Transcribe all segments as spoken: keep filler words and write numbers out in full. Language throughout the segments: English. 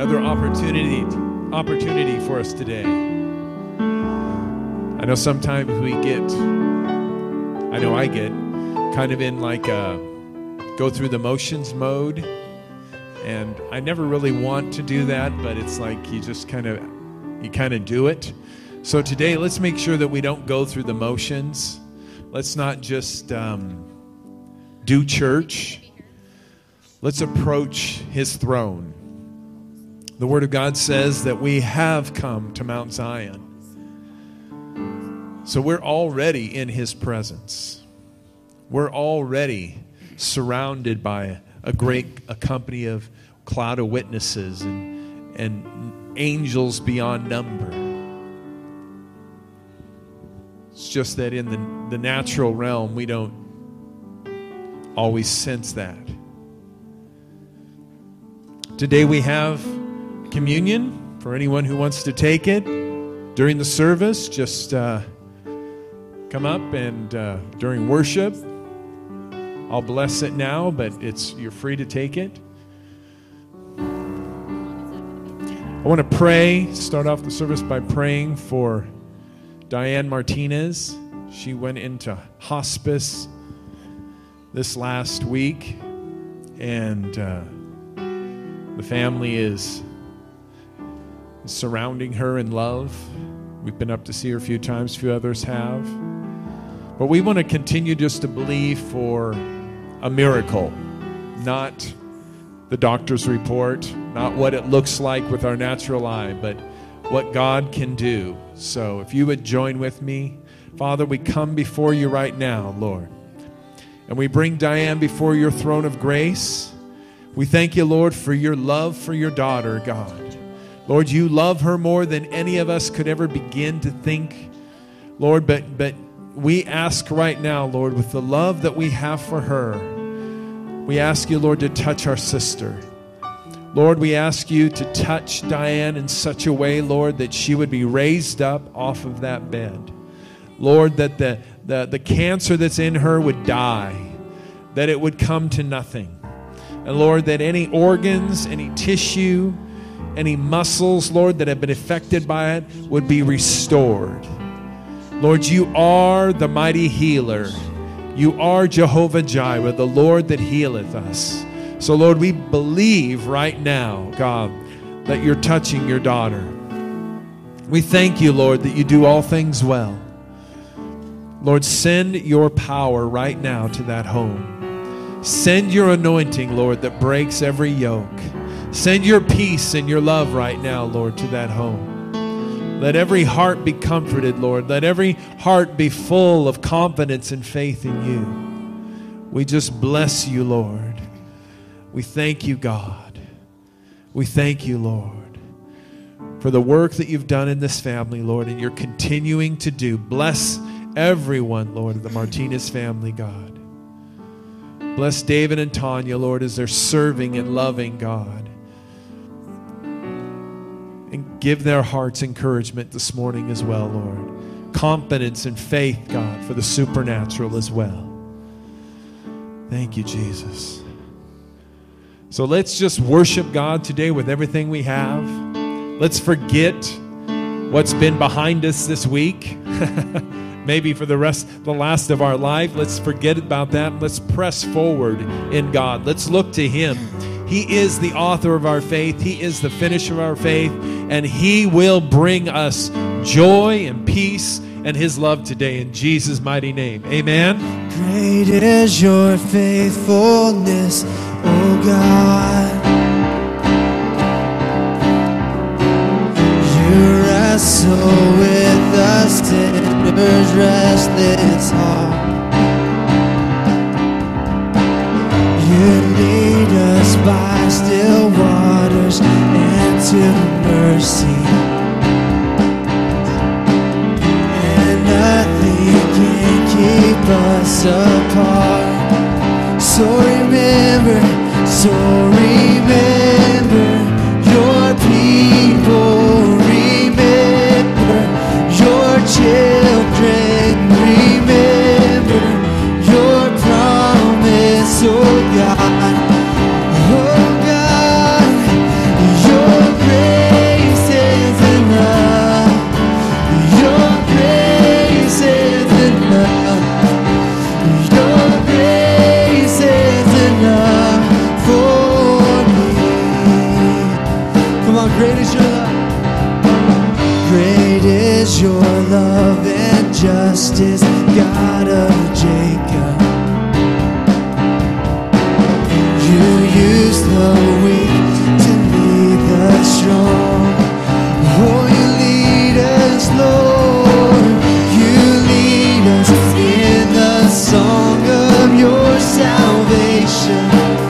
Another opportunity, opportunity for us today. I know sometimes we get, I know I get, kind of in like a go through the motions mode. And I never really want to do that, but it's like you just kind of, you kind of do it. So today, let's make sure that we don't go through the motions. Let's not just um, do church. Let's approach his throne. The Word of God says that we have come to Mount Zion. So we're already in his presence. We're already surrounded by a great a company of cloud of witnesses and, and angels beyond number. It's just that in the, the natural realm, we don't always sense that. Today we have communion for anyone who wants to take it. During the service, just uh, come up and uh, during worship, I'll bless it now, but it's you're free to take it. I want to pray, start off the service by praying for Diane Martinez. She went into hospice this last week, and uh, the family is surrounding her in love. We've been up to see her a few times, a few others have. But we want to continue just to believe for a miracle, not the doctor's report, not what it looks like with our natural eye, but what God can do. So if you would join with me, Father, we come before you right now, Lord, and we bring Diane before your throne of grace. We thank you, Lord, for your love for your daughter, God. Lord, you love her more than any of us could ever begin to think, Lord, but but we ask right now, Lord, with the love that we have for her, we ask you, Lord, to touch our sister. Lord, we ask you to touch Diane in such a way, Lord, that she would be raised up off of that bed. Lord, that the, the, the cancer that's in her would die, that it would come to nothing. And Lord, that any organs, any tissue, any muscles, Lord, that have been affected by it would be restored. Lord, you are the mighty healer. You are Jehovah Jireh, the Lord that healeth us. So, Lord, we believe right now, God, that you're touching your daughter. We thank you, Lord, that you do all things well. Lord, send your power right now to that home. Send your anointing, Lord, that breaks every yoke. Send your peace and your love right now, Lord, to that home. Let every heart be comforted, Lord. Let every heart be full of confidence and faith in you. We just bless you, Lord. We thank you, God. We thank you, Lord, for the work that you've done in this family, Lord, and you're continuing to do. Bless everyone, Lord, of the Martinez family, God. Bless David and Tanya, Lord, as they're serving and loving, God. And give their hearts encouragement this morning as well, Lord. Confidence and faith, God, for the supernatural as well. Thank you, Jesus. So let's just worship God today with everything we have. Let's forget what's been behind us this week. Maybe for the rest, the last of our life. Let's forget about that. Let's press forward in God. Let's look to him. He is the author of our faith. He is the finisher of our faith. And he will bring us joy and peace and his love today in Jesus' mighty name. Amen. Great is your faithfulness, O God. You wrestle with us, sinner's restless heart. You lead us by still waters and to mercy. And nothing can keep us apart. So remember, so remember your people, remember your children, remember your promise, oh God, oh God, your God of Jacob. You use the weak to lead the strong. Oh, you lead us, Lord. You lead us in the song of your salvation.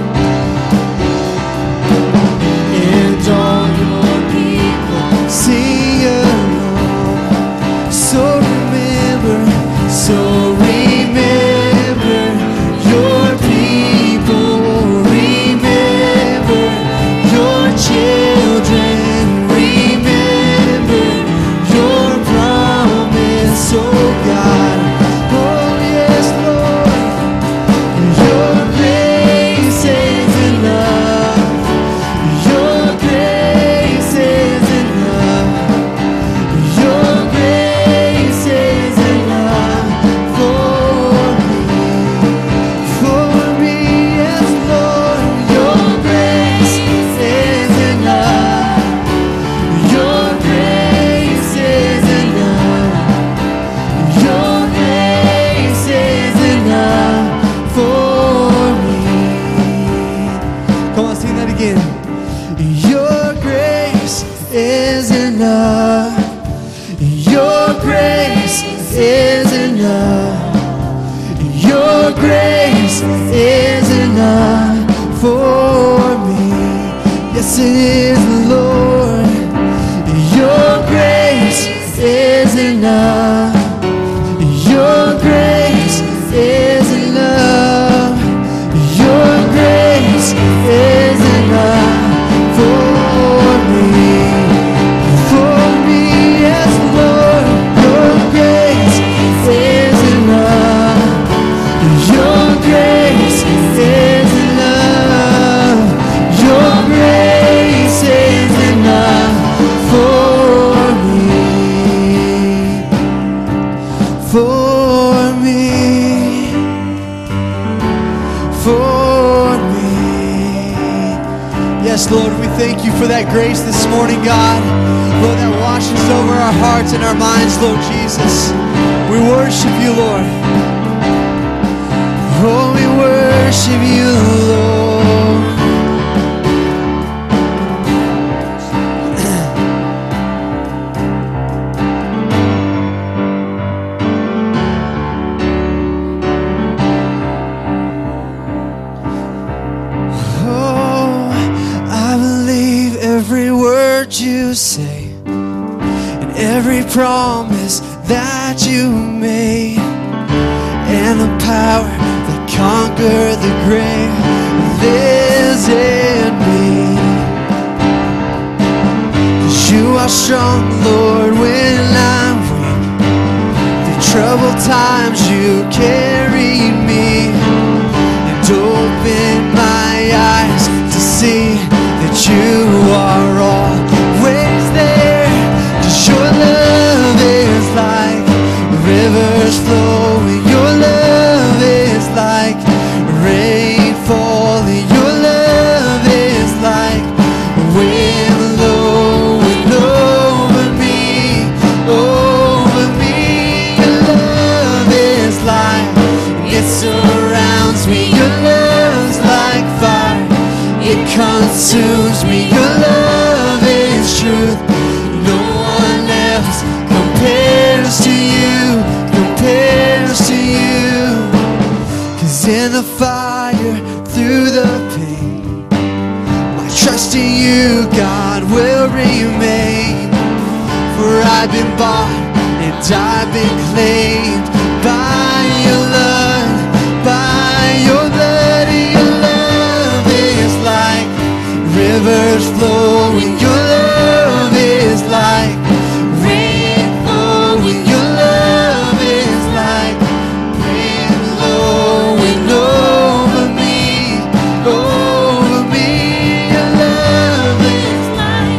And all your people sing along. So remember, so remember your people. Remember your children. Remember your promise, oh God. Oh yes, Lord. Your grace is enough. Your grace is enough. Your grace is enough for me. For me, yes, Lord. Your grace is enough. Your grace is enough. Your grace is enough for me. Come on, sing that again. Your grace is enough. Your grace is enough. Your grace is enough for me. Yes, it is, Lord. Your grace is enough. Your grace is enough. Your grace is enough for me. For me, yes, Lord. Your grace is enough. Your grace is enough. Your grace is enough for me. For me. For me. Yes, Lord, we thank you for that grace this morning, God. Lord, that washes over our hearts and our minds, Lord Jesus. We worship you, Lord. Oh, we worship you, Lord. Oh, I believe every word you say and every promise that you made, and the power that conquered the grave lives in me. 'Cause you are strong, Lord, when I'm weak. Through troubled times you carried me and opened my eyes to see that you are always there. 'Cause your love is like rivers flowing. Your love is like rain falling. Your love is like wind blowing over me, over me. Your love is like, it surrounds me. Your love's like fire, it consumes me. Your love is truth. No one else compares to you, compares to you. 'Cause in the fire, through the pain, my trust in you, God, will remain. For I've been bought and I've been claimed by your love, by your blood. Your love is like rivers flowing. Your love is like rain flowing. Your love is like wind blowing over me, over me. Your love is like,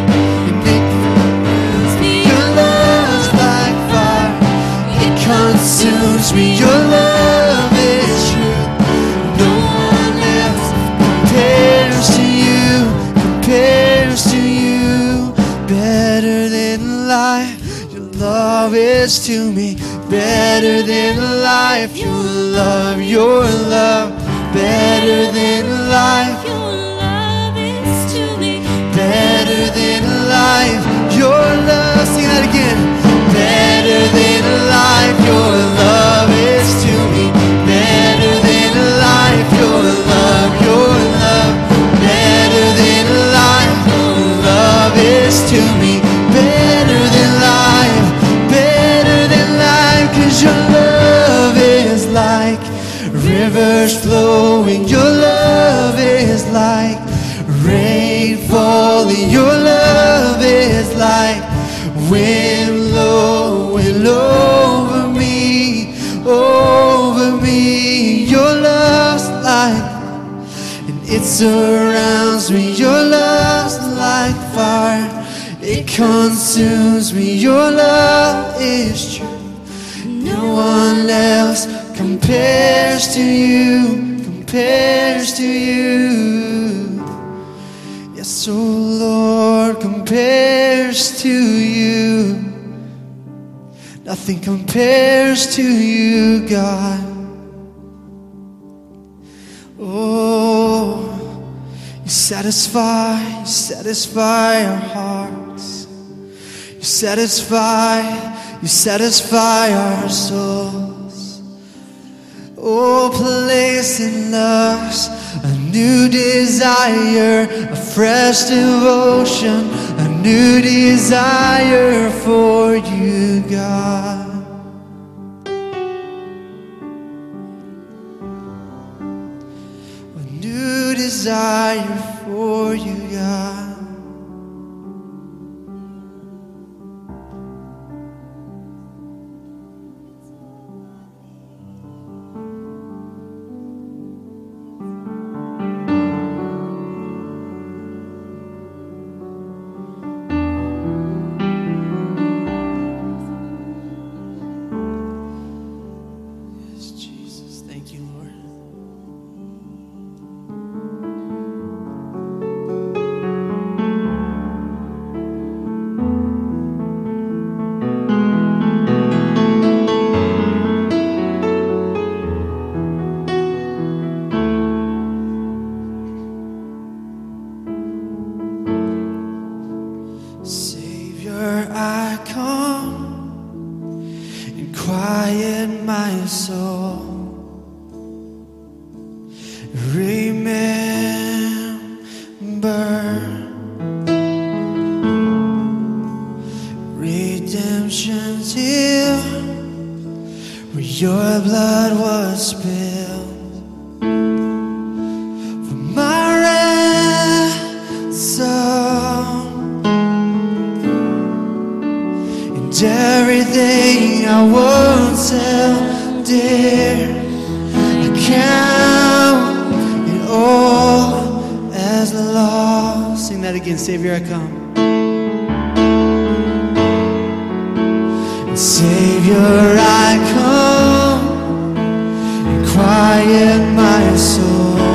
your love's like fire, it consumes me. Your love is truth. No one else compares to you, compares to you. Better than life, your love is to me. better than life. Your love, your love, better than life. Your love is to me. Better than life, your love. Sing that again. Better than life, your love is to me. Better than life, your love, your love. Better than life, your love is to me. Better than life, better than life, 'cause your love is like rivers flowing. Your love is like rain falling. Your love is like wind blowing over me, over me. Your love's like, and it surrounds me. Your love's like fire, it consumes me. Your love is true. No one else compares to you, compares to you. Yes, oh Lord, compares to you. Nothing compares to you, God. Oh, you satisfy, you satisfy our hearts. You satisfy, you satisfy our souls. Oh, place in us a new desire, a fresh devotion, a new desire for you, God. A new desire for you, God. Savior, I come. Savior, I come and quiet my soul.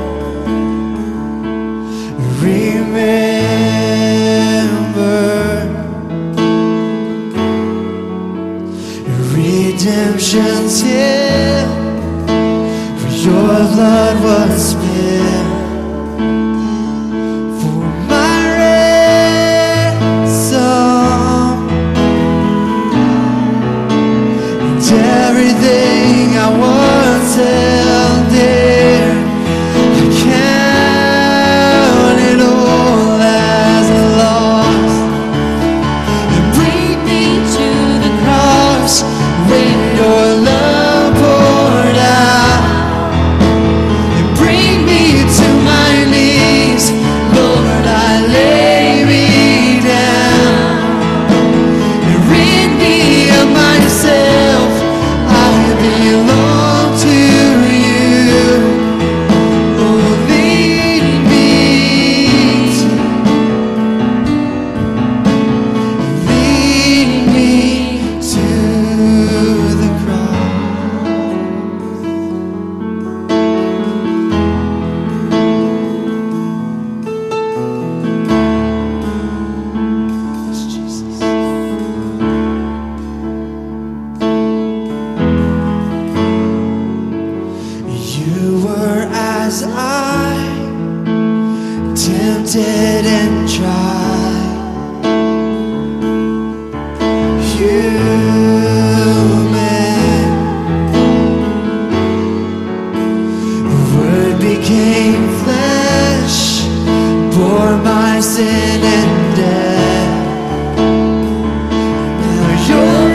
Remember redemption's here, for your blood was spilled. Everything I once held dear, I count it all as a loss. And bring me to the cross when your love poured out. And was I tempted and tried. Human, the Word became flesh, bore my sin and death. Now you're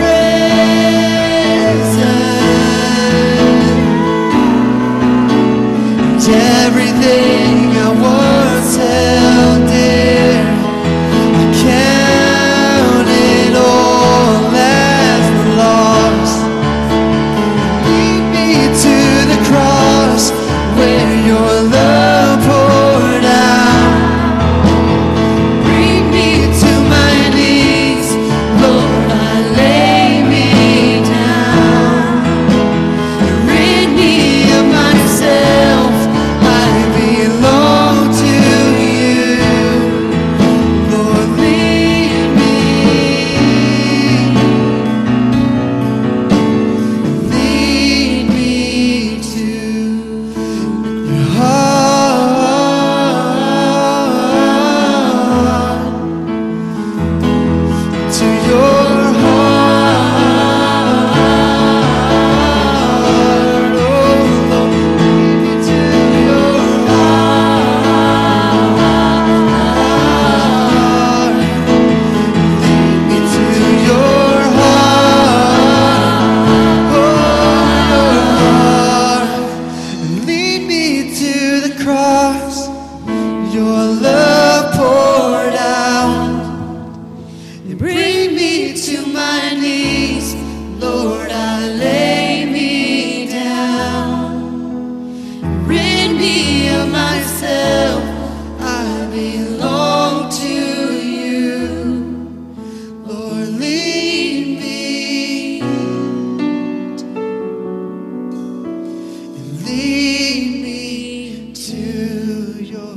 risen, and everything I once held dear, I count it all as lost. Lead me to the cross where your love poured out. Bring me to my knees, Lord, I lay me down. Rid me of myself, I belong to you. Lord, lead me, lead me to your heart, to your heart. Oh Lord, lead me to your heart. Lead me to your heart. Oh Lord, lead me to the cross. Your love poured out. And bring me to my knees, Lord, I lay me down. Rid me of myself, I belong to you. Lord, lead me, and lead me to your.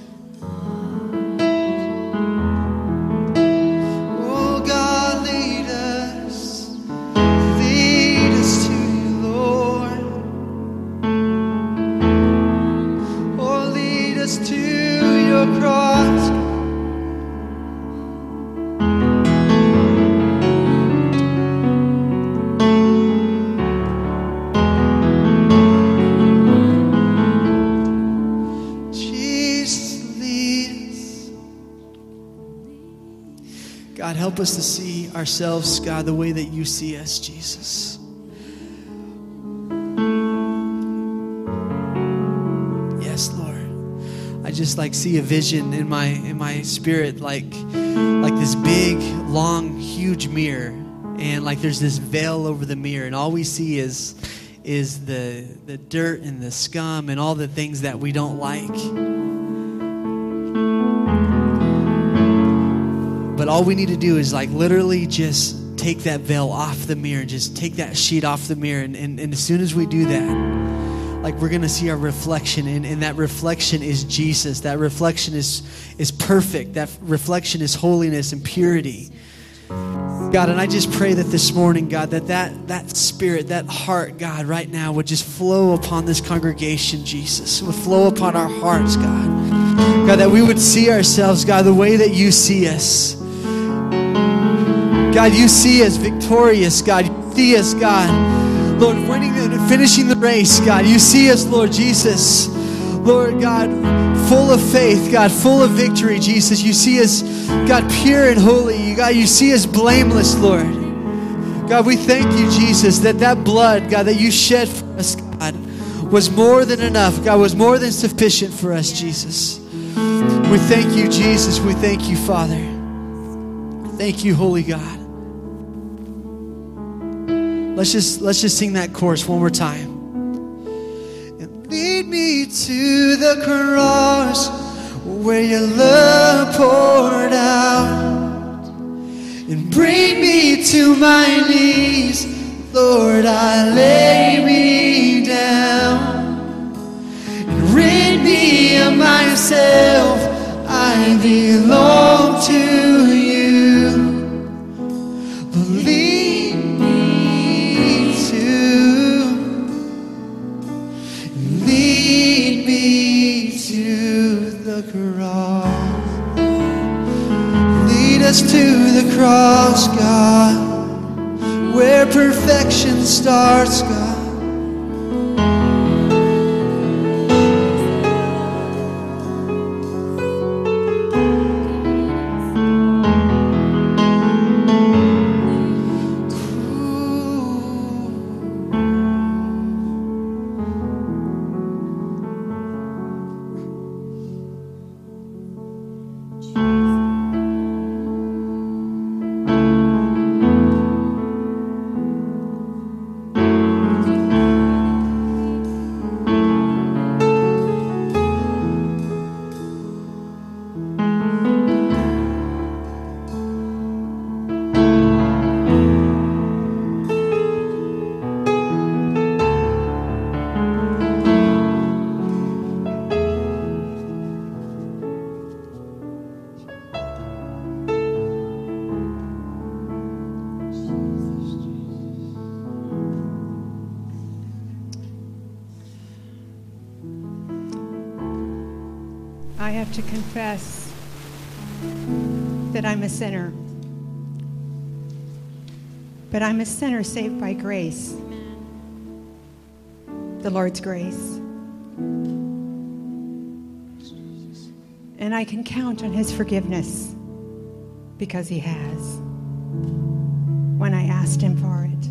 Oh God, lead us, lead us to you, Lord. Oh, lead us to your cross. Jesus, lead us. God, help us to see ourselves, God, the way that you see us, Jesus. Yes, Lord. I just like see a vision in my in my spirit, like like this big, long, huge mirror, and like there's this veil over the mirror, and all we see is is the the dirt and the scum and all the things that we don't like. But all we need to do is like literally just take that veil off the mirror, just take that sheet off the mirror. And, and, and as soon as we do that, like we're going to see our reflection. And, and that reflection is Jesus. That reflection is, is perfect. That reflection is holiness and purity. God, and I just pray that this morning, God, that that, that spirit, that heart, God, right now would just flow upon this congregation, Jesus. It would flow upon our hearts, God. God, that we would see ourselves, God, the way that you see us. God, you see us victorious, God. You see us, God, Lord, winning and finishing the race, God. You see us, Lord Jesus. Lord God, full of faith, God, full of victory, Jesus. You see us, God, pure and holy. God, you see us blameless, Lord. God, we thank you, Jesus, that that blood, God, that you shed for us, God, was more than enough. God, was more than sufficient for us, Jesus. We thank you, Jesus. We thank you, Father. Thank you, Holy God. Let's just let's just sing that chorus one more time. And lead me to the cross where your love poured out, and bring me to my knees, Lord, I lay me down, and rid me of myself, I belong to you. Lead me to, lead me the cross. Lead us to the cross, God, where perfection starts, God. I have to confess that I'm a sinner. But I'm a sinner saved by grace, the Lord's grace. And I can count on his forgiveness because he has, when I asked him for it.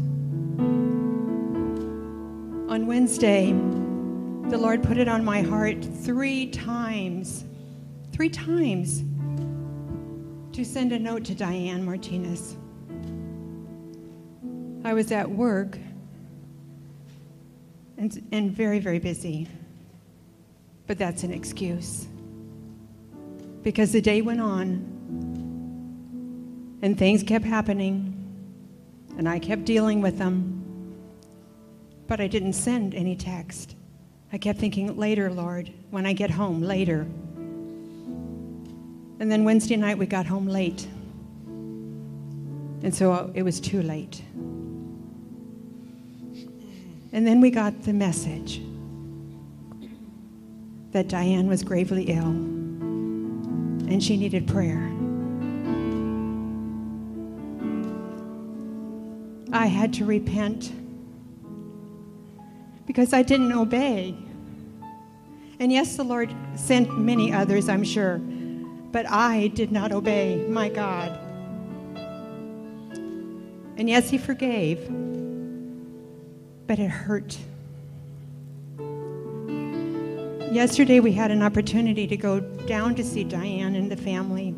On Wednesday, the Lord put it on my heart three times, three times, to send a note to Diane Martinez. I was at work and, and very, very busy, but that's an excuse. Because the day went on, and things kept happening, and I kept dealing with them, but I didn't send any text. I kept thinking, later, Lord, when I get home, later. And then Wednesday night, we got home late. And so it was too late. And then we got the message that Diane was gravely ill and she needed prayer. I had to repent because I didn't obey. And yes, the Lord sent many others, I'm sure, but I did not obey my God. And yes, he forgave, but it hurt. Yesterday, we had an opportunity to go down to see Diane and the family.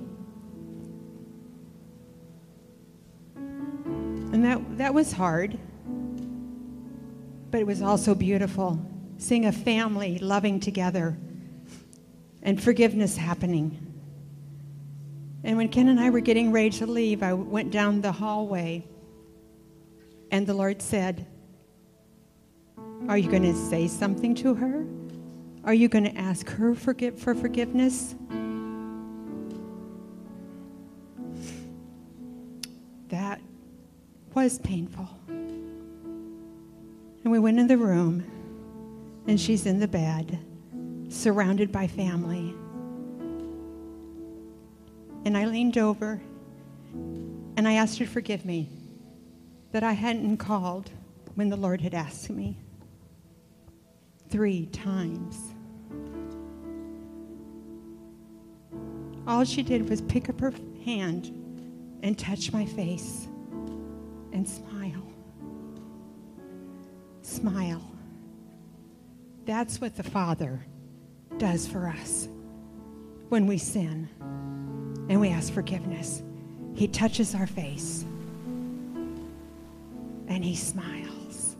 And that, that was hard, but it was also beautiful, seeing a family loving together and forgiveness happening. And when Ken and I were getting ready to leave, I went down the hallway, and the Lord said, are you going to say something to her? Are you going to ask her forgive, for forgiveness? That was painful. And we went in the room, and she's in the bed, surrounded by family. And I leaned over, and I asked her to forgive me that I hadn't called when the Lord had asked me. Three times. All she did was pick up her hand and touch my face and smile. Smile. That's what the Father does for us when we sin and we ask forgiveness. He touches our face and he smiles.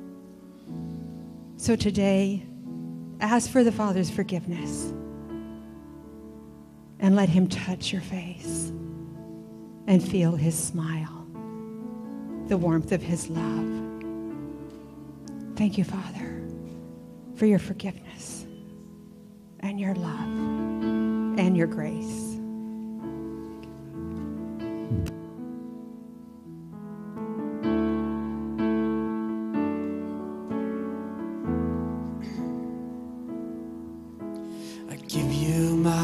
So today, ask for the Father's forgiveness and let him touch your face and feel his smile, the warmth of his love. Thank you, Father, for your forgiveness and your love and your grace. I give you my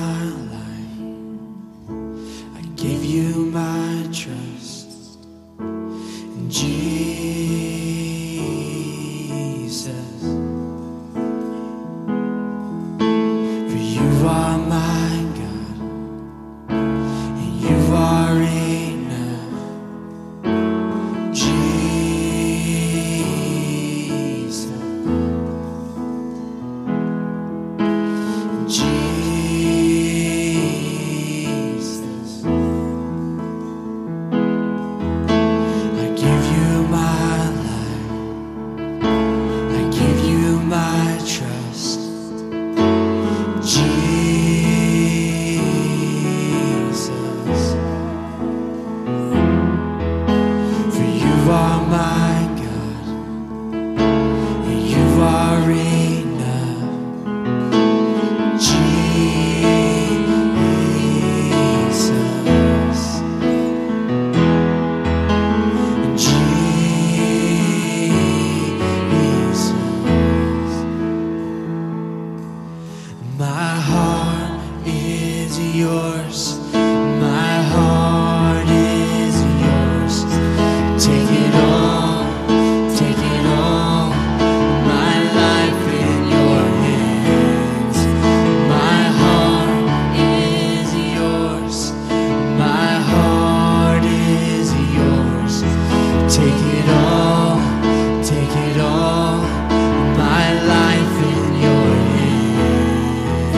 yours. My heart is yours. Take it all, take it all. My life in your hands. My heart is yours. My heart is yours. Take it all, take it all. My life in your hands.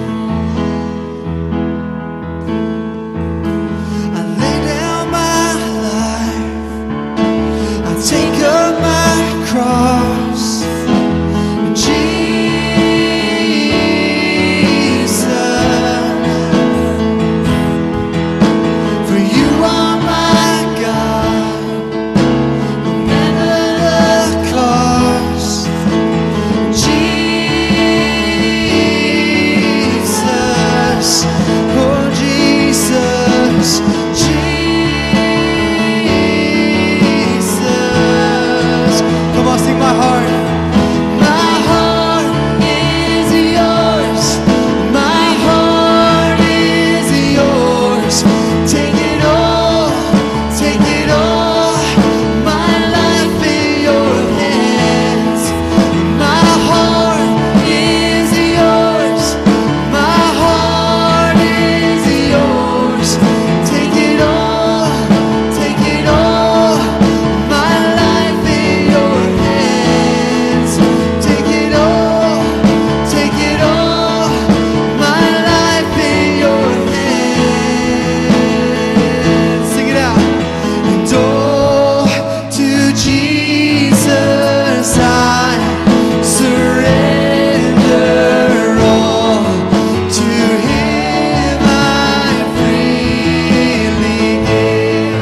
I lay down my life. I take up my cross. Jesus, for you are my God. No matter the cost. Jesus, oh Jesus, Jesus. Come on, sing my heart. My heart is yours. My heart is yours. Take it all, take it all. My life in your hands. My heart is yours. My heart is yours. Take it all, take it all. My life in your hands. Take it all, take it all. My life in your hands. Sing it out. And oh, to Jesus I surrender all. To Him I freely give.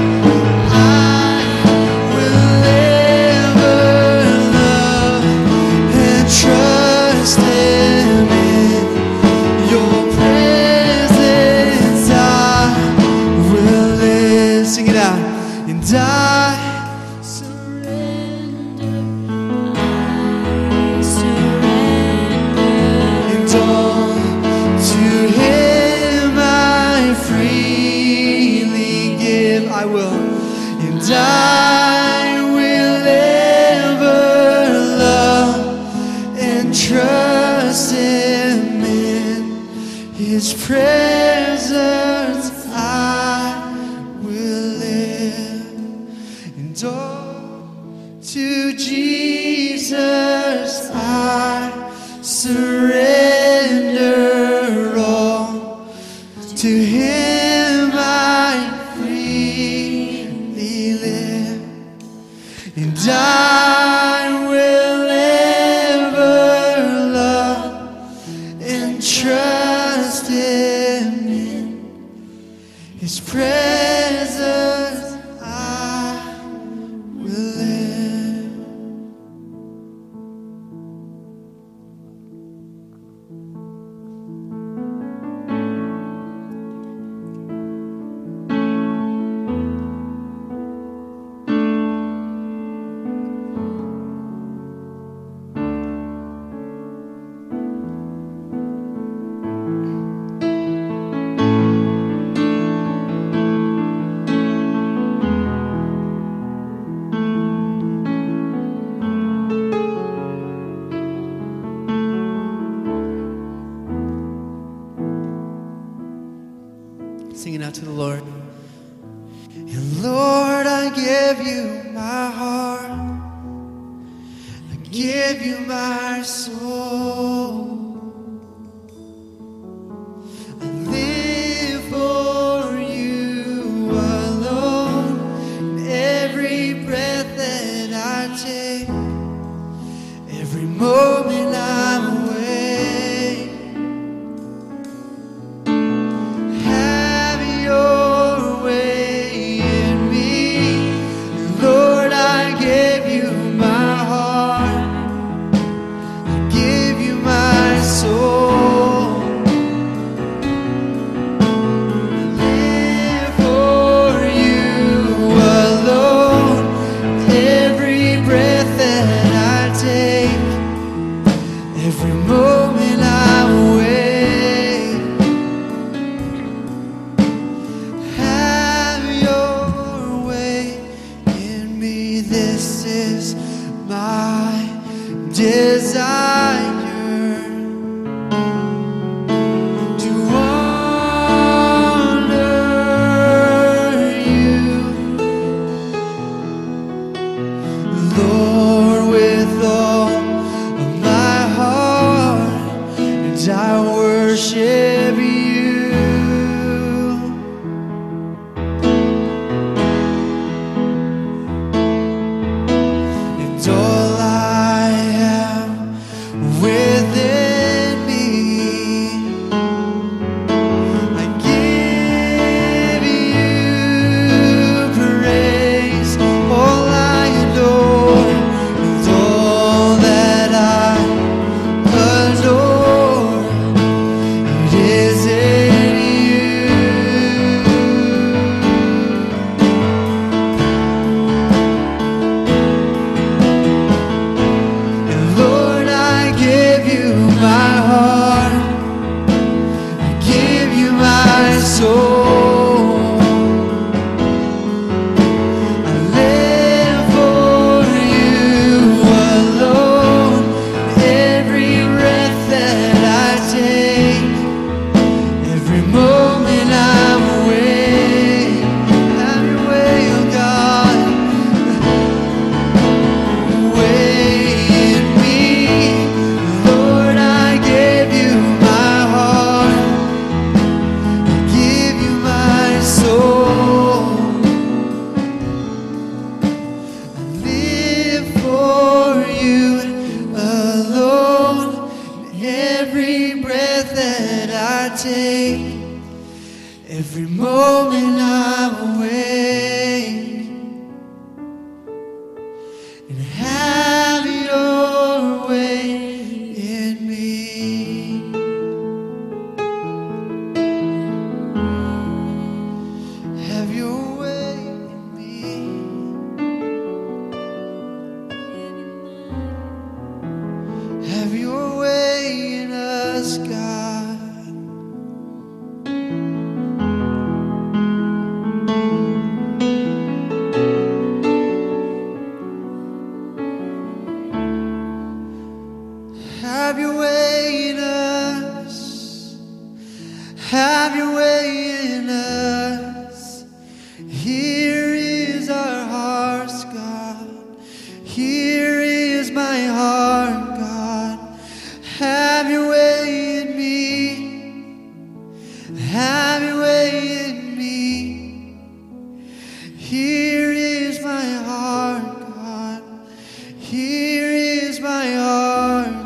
I will ever love and trust Him in your presence. I will live. Sing it out. And I Surrender, I surrender. and all to Him I freely give. I will, and I will ever love and trust Him in His presence. I will live, and all to Jesus I surrender all. To Him I freely live, and I will ever love and trust Him in His presence. I will live. Singing out to the Lord. And Lord, I give you my heart. I give you my soul. I live for you alone. And every breath that I take, every moment I'm awake. Have your way in me. Lord, I give you my heart. I give you my soul. I live for you alone. Every breath that I take, every moment I'm awake. I take, every moment I'm awake, and have your way in me. Have your way in me. Have your way in us, God. Have your way in us. Have your way in us. Here is our hearts, God. Here is my heart, God. Have your way in me. Have your way in me. Here is my heart, God. Here is my heart, God.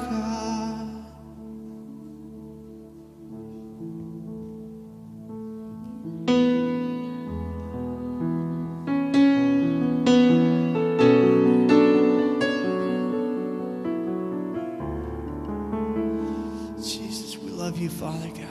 Jesus, we love you, Father God.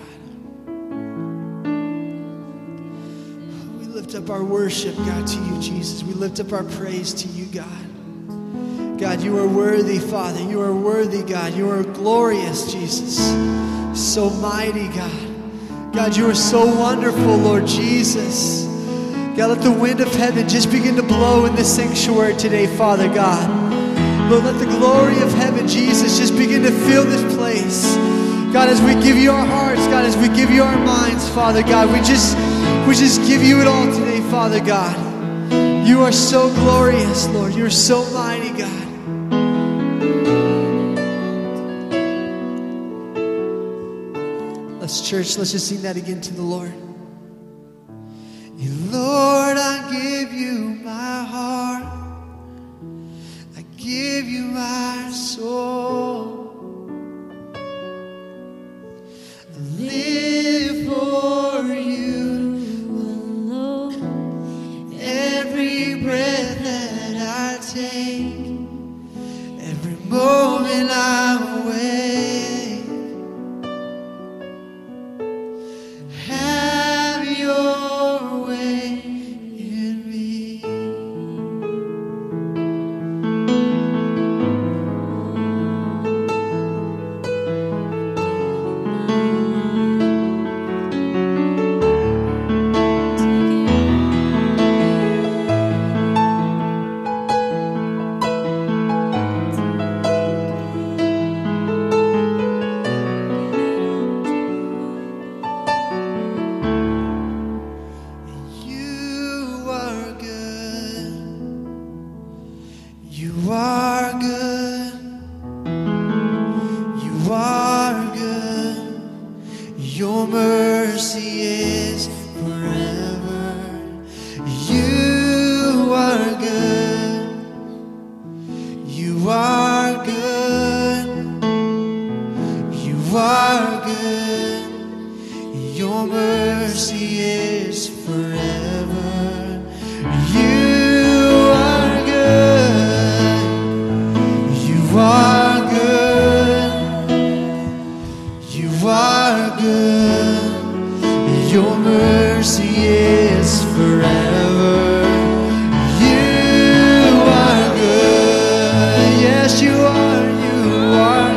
We lift up our worship, God, to you, Jesus. We lift up our praise to you, God. God, you are worthy, Father. You are worthy, God. You are glorious, Jesus. So mighty, God. God, you are so wonderful, Lord Jesus. God, let the wind of heaven just begin to blow in this sanctuary today, Father God. Lord, let the glory of heaven, Jesus, just begin to fill this place. God, as we give you our hearts, God, as we give you our minds, Father God, we just, we just give you it all today, Father God. You are so glorious, Lord. You're so mighty, God. Let's, church, let's just sing that again to the Lord. Lord, I give you my heart. I give you my soul. I live for you alone. Every breath that I take, every moment I'm awake, have your way in me. You are good. You are good. You are good. Your mercy is forever. You are good. You are good. You are good. Your mercy is forever. You are good. You are good. You are good. Your mercy is forever. You are good. Yes, you are. You are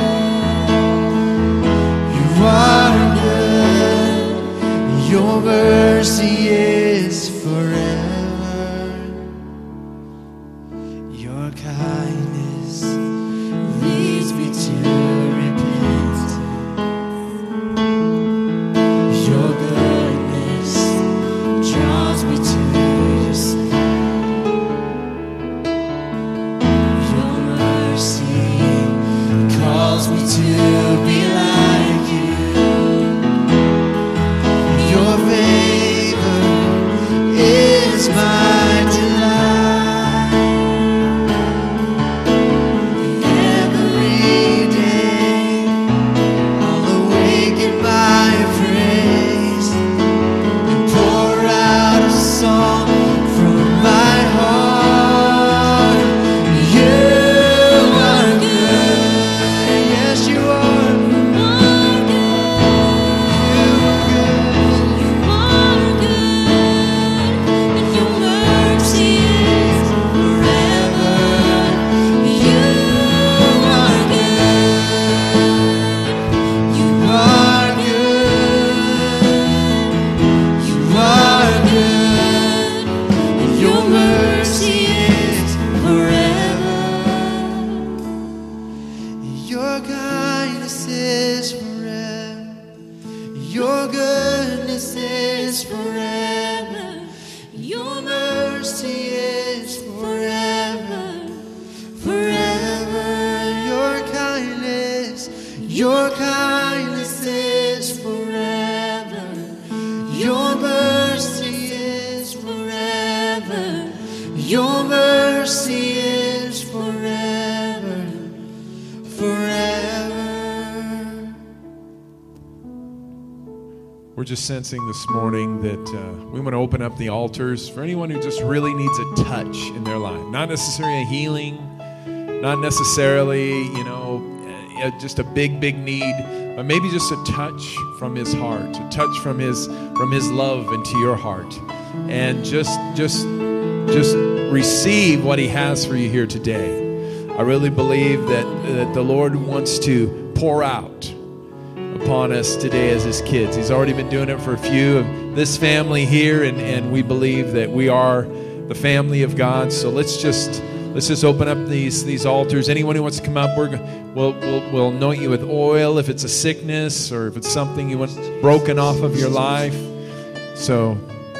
good. You are good. Your mercy Your kindness is forever. Your goodness is forever. Your mercy is forever. Forever. Your kindness, your kindness is forever. Your mercy is forever. Your mercy is forever. Forever. We're just sensing this morning that uh, we want to open up the altars for anyone who just really needs a touch in their life. Not necessarily a healing, not necessarily, you know, uh, just a big, big need, but maybe just a touch from His heart, a touch from His from His love into your heart, and just, just, just receive what He has for you here today. I really believe that that the Lord wants to pour out upon us today as His kids. He's already been doing it for a few of this family here, and, and we believe that we are the family of God. So let's just let's just open up these these altars. Anyone who wants to come up, we're we'll we'll, we'll anoint you with oil if it's a sickness or if it's something you want broken off of your life. So.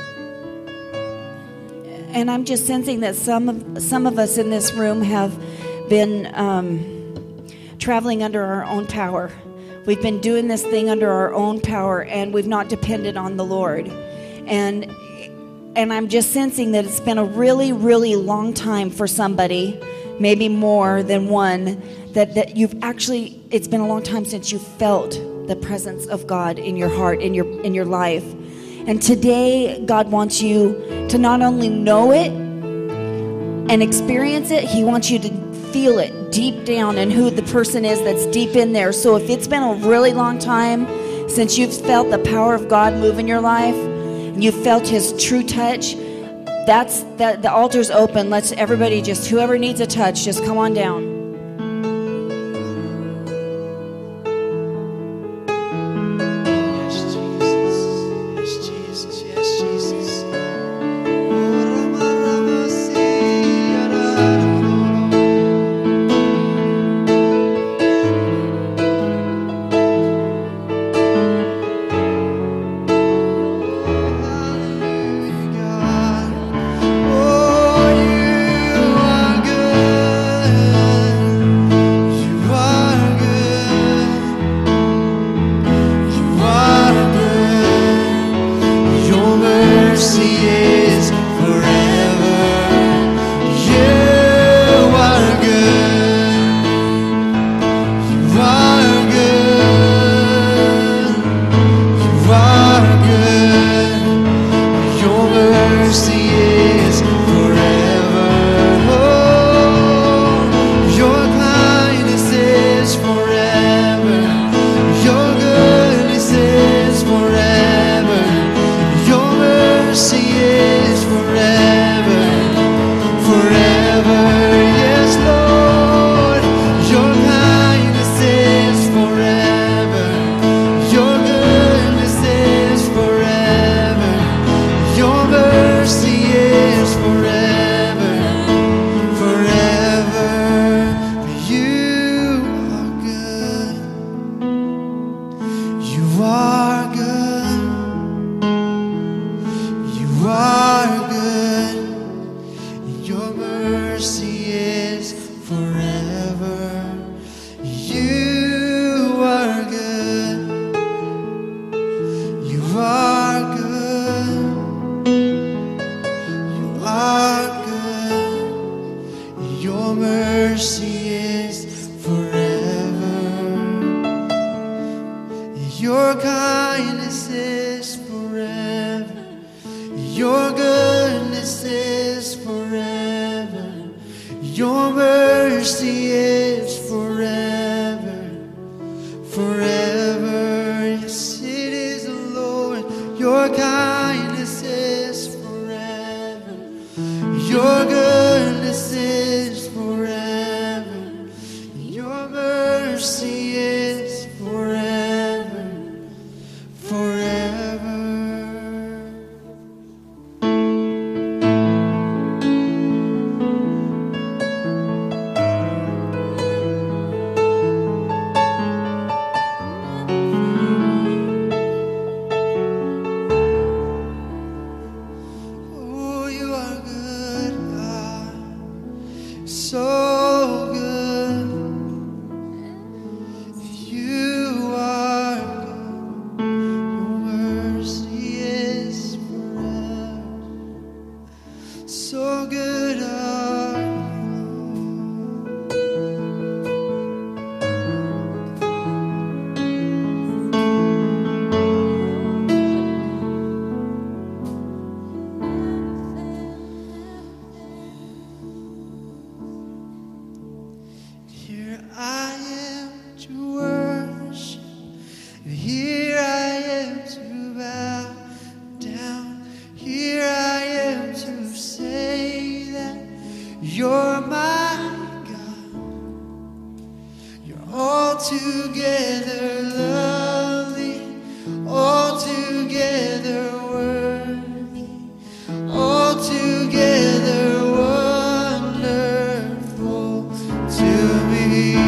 And I'm just sensing that some of some of us in this room have been um, traveling under our own power. We've been doing this thing under our own power, and we've not depended on the Lord. And and I'm just sensing that it's been a really, really long time for somebody, maybe more than one, that, that you've actually, it's been a long time since you felt the presence of God in your heart, in your in your life. And today, God wants you to not only know it and experience it, He wants you to feel it deep down and who the person is that's deep in there. So if it's been a really long time since you've felt the power of God move in your life, and you've felt His true touch, that's that the altar's open. Let's everybody just, whoever needs a touch, just come on down. Your kindness is forever. Your goodness is forever. Your mercy is forever. Forever. Yes, it is, Lord. Your kindness is forever. Your goodness is forever. Your mercy is forever. Forever. Altogether lovely, altogether worthy, altogether wonderful to me.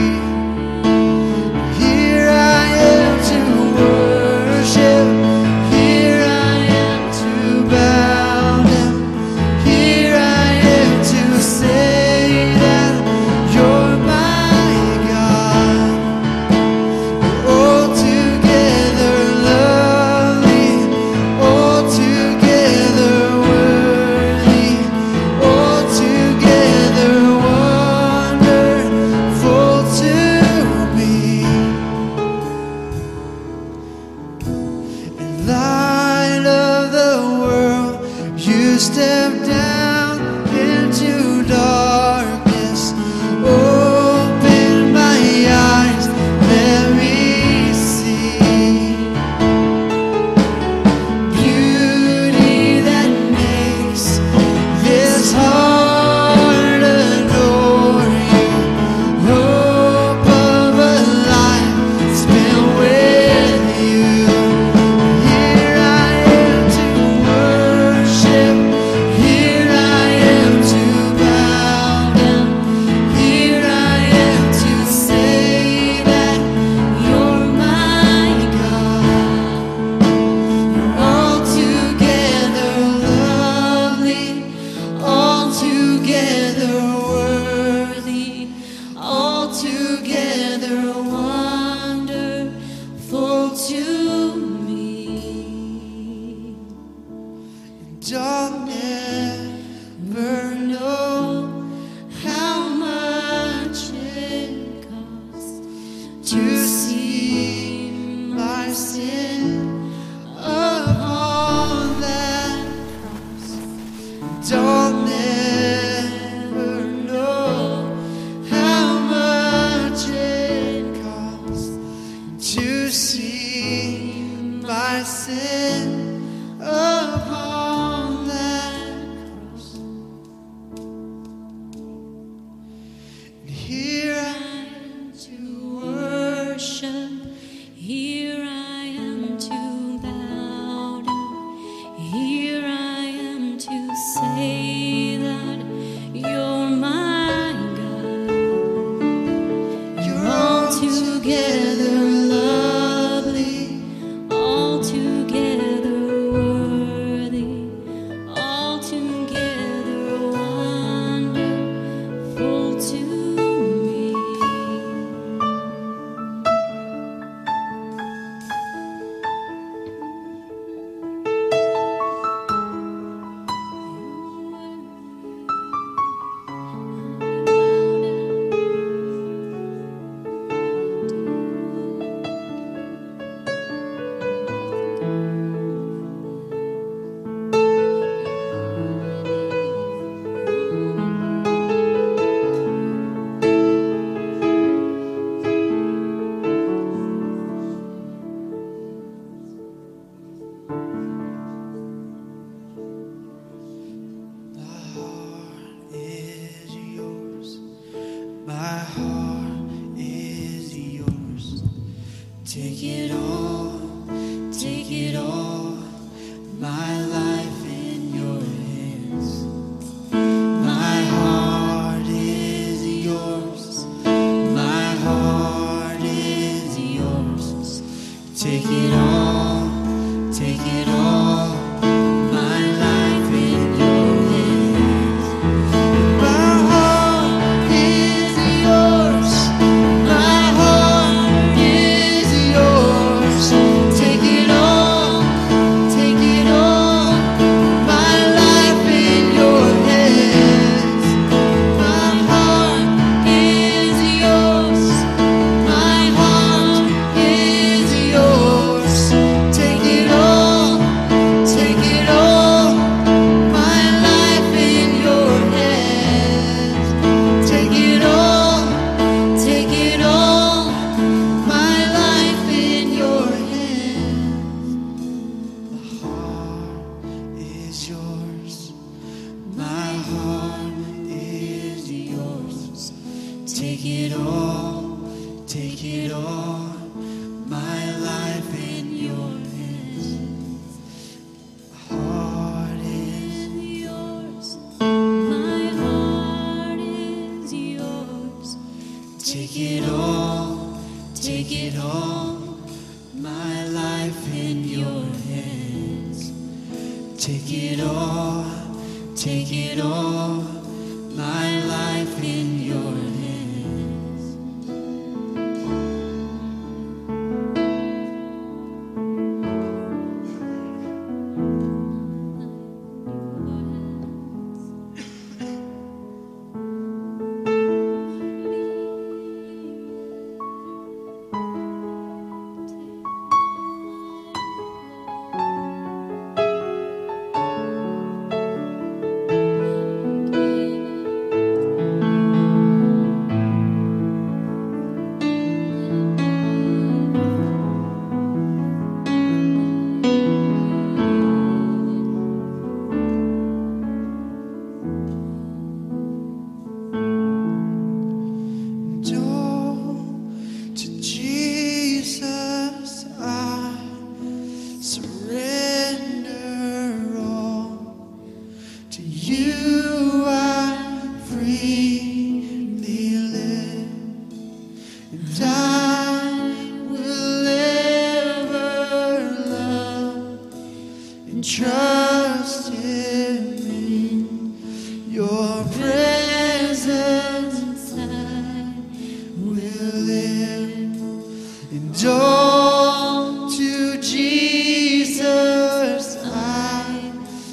Here I am to worship, here I am to bow down, here I am to say that you're my God. Altogether lovely, altogether worthy, altogether wonderful to me. In light of the world, you stepped down into darkness. Open my eyes, let me see beauty that makes this heart adore you. Hope of a life spent with you. Here I am to worship, here I am to bow down, here I am to say that you're my God. Altogether lovely, altogether worthy, altogether wonderful to me. And I'll never know how much it costs to see my sin upon that cross. And I'll never know how much it costs to see my sin upon that cross. And here I am to worship, Here I am to bow down. Here I am to say that you're my God. you're altogether lovely, Altogether worthy, altogether wonderful to me. my heart is yours. Take it all, take it all, my life in your hands. My heart is yours, my heart is yours. Take it all, take it all, my life in your hands. My heart is yours, my heart is yours. Take it all, take it all, my life in your hands. My heart is yours, my heart is yours. it all, my life in your hands. My heart is yours. My heart is yours. take it all, take it all, my life in your hands. Take it all, take it all, my life in your hands. Trust in your presence, I will live. And all to Jesus I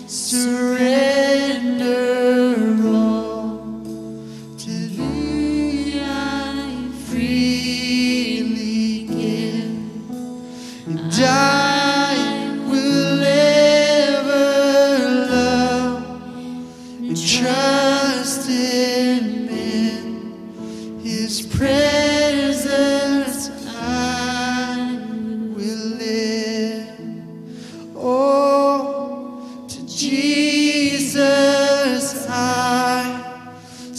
surrender all. To thee I freely give. And I trust in His presence, I will live. Oh, to Jesus I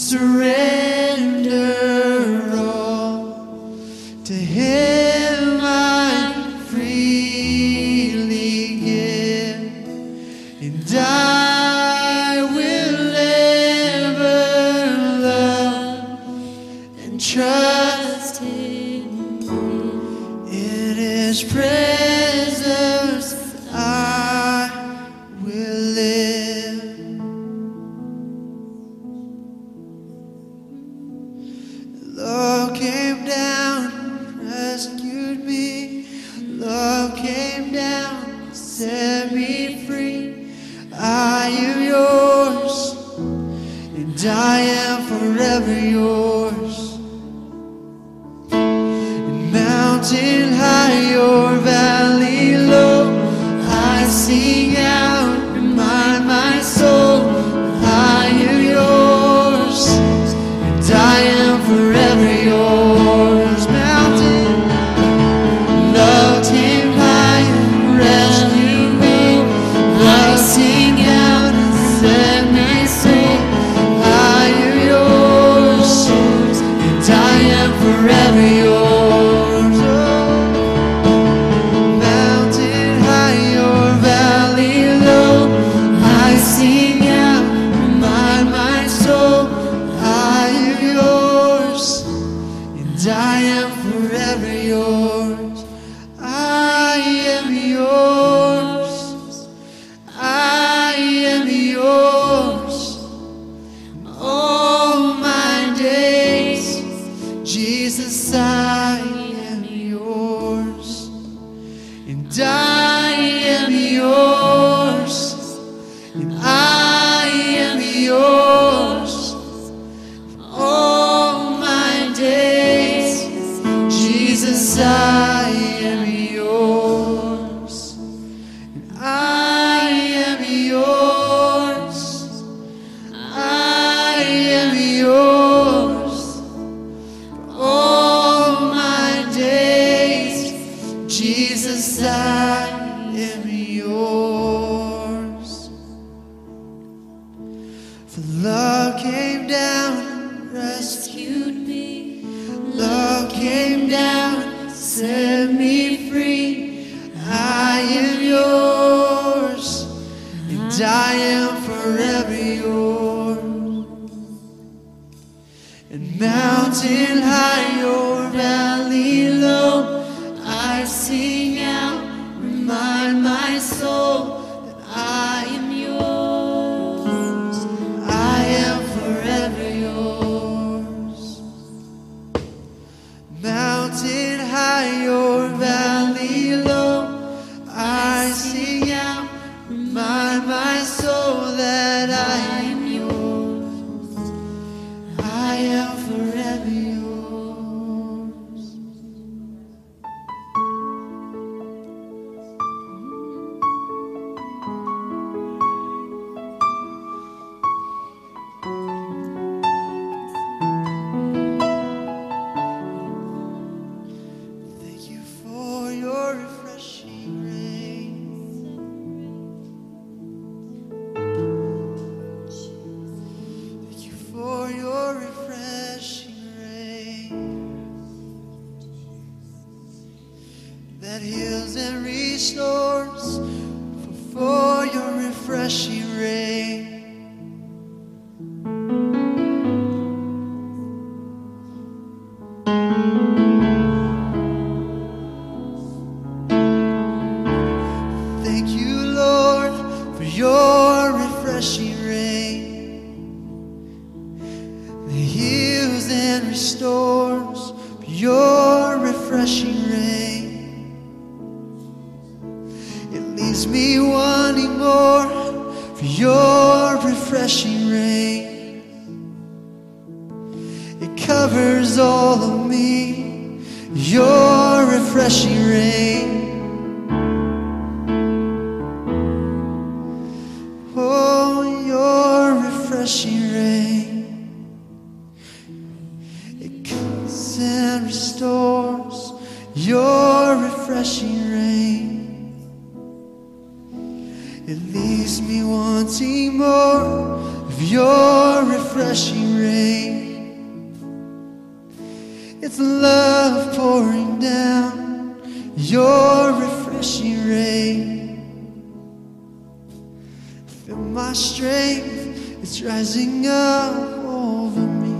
surrender all. To Him I freely give. And I trust in His presence, I will live. Love came down, rescued me. Love came down, set me free. I am yours, and I am forever yours. Mountain high or valley low, I sing out, remind my soul, I am yours, and I am forever yours. Mountain, love came high, rescued me, I sing out and set me free. I am yours, and I am forever yours. I am forever yours. I am yours. I am yours. All my days, Jesus, I am yours. And I am yours. And I am yours. All my days, Jesus, I am yours. And I am yours. I am yours. All my days, Jesus, I am yours. For love came down, rescued me. Love came down, set me free. I am yours, and I am forever yours. And mountain high or valley low, I sing out, remind my soul that I am yours. I am forever yours. Mountain high or valley low, I sing out, remind my soul that I am yours. I am forever yours. Thank you for your refreshing rain. Thank you for your refreshing rain that heals and restores. For, for your refreshing rain. Thank you, Lord, for your refreshing rain that heals and restores. For your refreshing rain, it leaves me wanting more. For your refreshing rain, it covers all of me. Your refreshing rain. Oh, your refreshing rain, it comes and restores. Your refreshing rain, it leaves me wanting more of your refreshing rain. It's love pouring down. Your refreshing rain, feel my strength, it's rising up over me.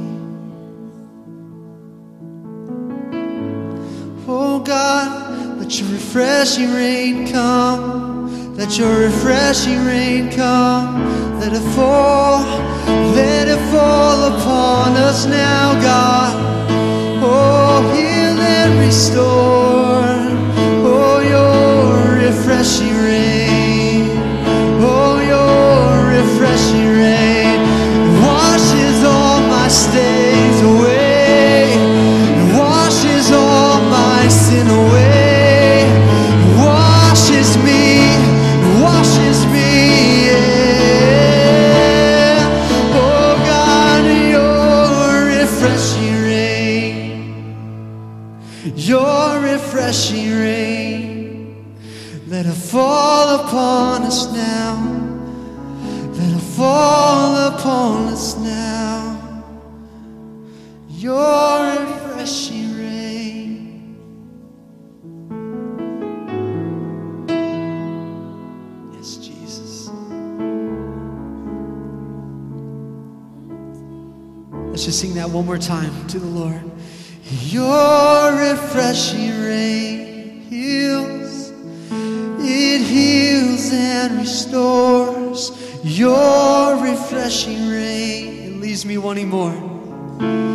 Oh God, let your refreshing rain come. Let your refreshing rain come. Let it fall, let it fall upon us now, God. Oh, heal and restore. Oh, your refreshing rain. Oh, your refreshing rain washes all my stains away, washes all my sin away, washes me, washes me, yeah. Oh God, your refreshing rain, your refreshing rain, let it fall upon us now. Let it fall upon us now. Your refreshing rain. Yes, Jesus. Let's just sing that one more time to the Lord. Your refreshing rain heals. It heals and restores. Your refreshing rain, it leaves me wanting more.